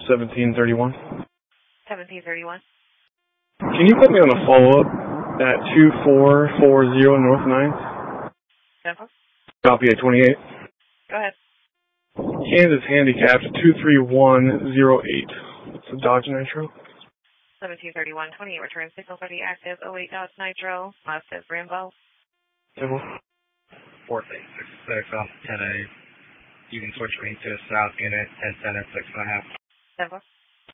1731. 1731. Can you put me on a follow-up at 2440 North 9th? Simple. Copy at 28. Go ahead. Kansas handicapped 23108. It's a Dodge Nitro. 1731, 28 return signal 30 active, 08 Dodge Nitro, last says Rambo. Simple. 4866 off 10A. You can switch me to a south unit, 10 center, 6.5. Simple.